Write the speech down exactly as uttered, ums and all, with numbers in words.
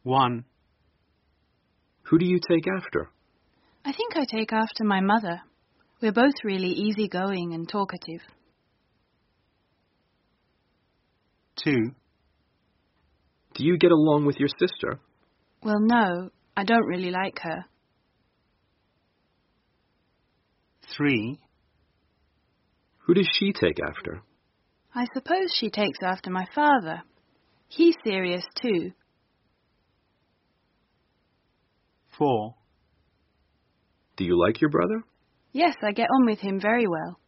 One. Who do you take after? I think I take after my mother. We're both really easygoing and talkative. Two. Do you get along with your sister? Well, no, I don't really like her. Three. Who does she take after? I suppose she takes after my father. He's serious too. Four. Do you like your brother? Yes, I get on with him very well.